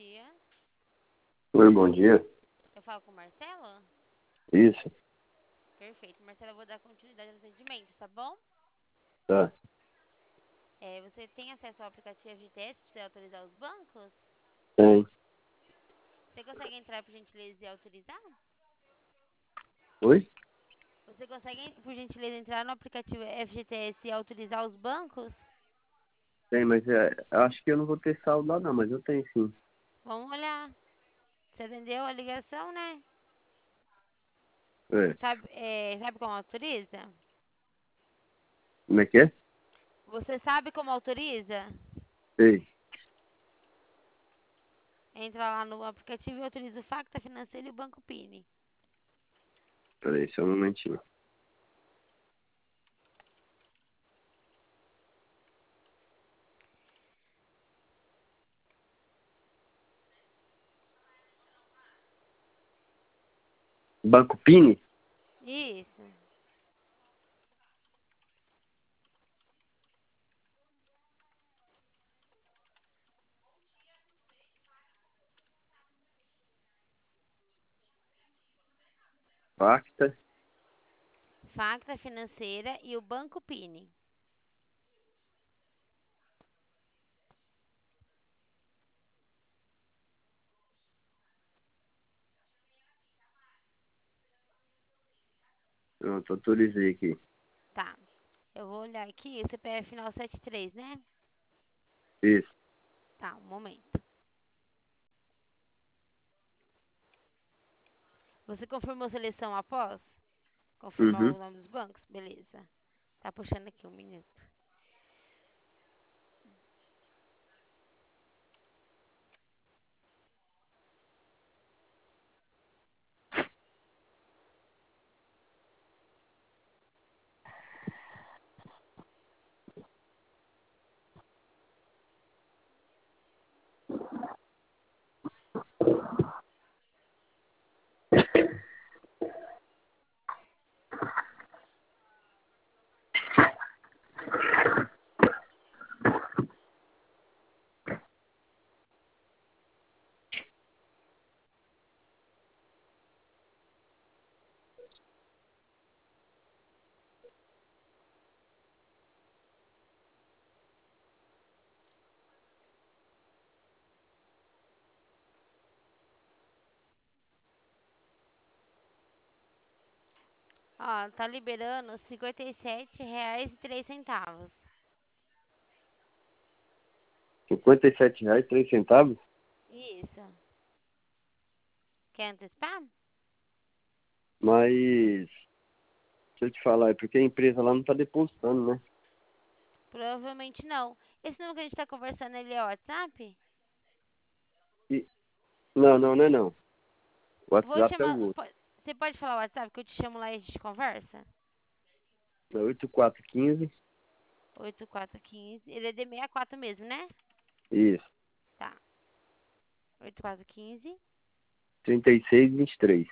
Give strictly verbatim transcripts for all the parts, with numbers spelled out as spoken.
dia. Oi, bom dia. Eu falo com o Marcelo? Isso, Perfeito. Marcelo, eu vou dar continuidade ao atendimento, tá bom? tá. É, você tem acesso ao aplicativo F G T S para você autorizar os bancos? Tem. Você consegue entrar, por gentileza, e autorizar? Oi? Você consegue, por gentileza, entrar no aplicativo F G T S e autorizar os bancos? Tem, mas é, acho que eu não vou ter saldo lá não, mas eu tenho sim. Vamos olhar. Você atendeu a ligação, né? É. Sabe, é, sabe como autoriza? Como é que é? Você sabe como autoriza? Sei. Entra lá no aplicativo e autoriza o Facta Financeiro e o Banco Pini. Peraí, só um momentinho. Banco Pini? Isso. Facta? Facta Financeira e o Banco Pini. Pronto, autorizei aqui. Tá. Eu vou olhar aqui. O C P F final setenta e três, né? Isso. Tá, um momento. Você confirmou a seleção após? Confirmar Uhum. o nome dos bancos? Beleza. Tá puxando aqui um minuto. Ó, tá liberando cinquenta e sete reais e três centavos. cinquenta e sete reais e três centavos? Isso. Quer antecipar? Mas, deixa eu te falar, é porque a empresa lá não tá depositando, né? Provavelmente não. Esse número que a gente tá conversando, ele é WhatsApp? E... Não, não, não é não. O Vou te WhatsApp é o chamar. outro. po- Você pode falar o WhatsApp que eu te chamo lá e a gente conversa? É oito quatro um cinco. oito quatro um cinco. Ele é D sessenta e quatro mesmo, né? Isso. Tá. oito quatro um cinco. trinta e seis vinte e três.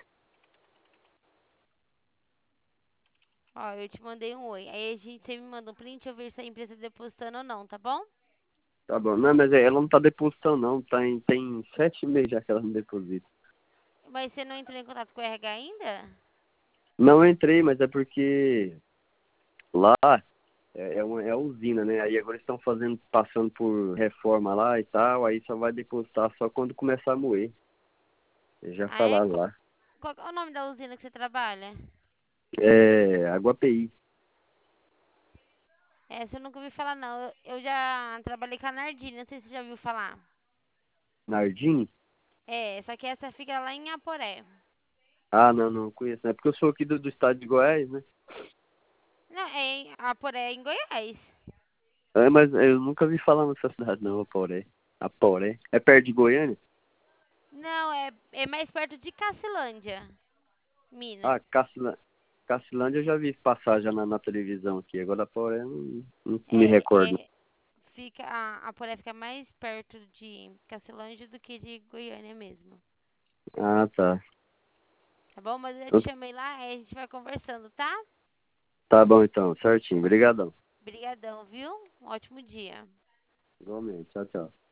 Ó, eu te mandei um oi. Aí a gente, você me manda um print, eu vejo se a empresa tá depositando ou não, tá bom? Tá bom. Não, mas é, ela não tá depositando não. Tá em, tem sete meses já que ela não deposita. Mas você não entrou em contato com o R H ainda? Não entrei, mas é porque lá é, é, uma, é a usina, né? Aí agora estão fazendo, passando por reforma lá e tal, aí só vai depositar só quando começar a moer. Eles já Ah, é? falaram Qual, lá. qual que é o nome da usina que você trabalha? É Aguapeí. Essa eu nunca ouvi falar, não. Eu, eu já trabalhei com a Nardini, não sei se você já ouviu falar. Nardim? É, só que essa fica lá em Aporé. Ah, não, não conheço. É porque eu sou aqui do, do estado de Goiás, né? Não, é em Aporé, em Goiás. É, mas eu nunca vi falar nessa cidade não, Aporé. Aporé. É perto de Goiânia? Não, é, é mais perto de Cacilândia, Ah, Minas. Cacilândia. Cacilândia eu já vi passar já na, na televisão aqui. Agora Aporé eu não, não me É, recordo. é, fica, a Aporé fica mais perto de Cacilândia do que de Goiânia mesmo. Ah, tá. Tá bom? Mas eu te Então, chamei lá, aí a gente vai conversando, tá? tá bom então, certinho. Obrigadão. Obrigadão, viu? Um ótimo dia. Igualmente. Tchau, tchau.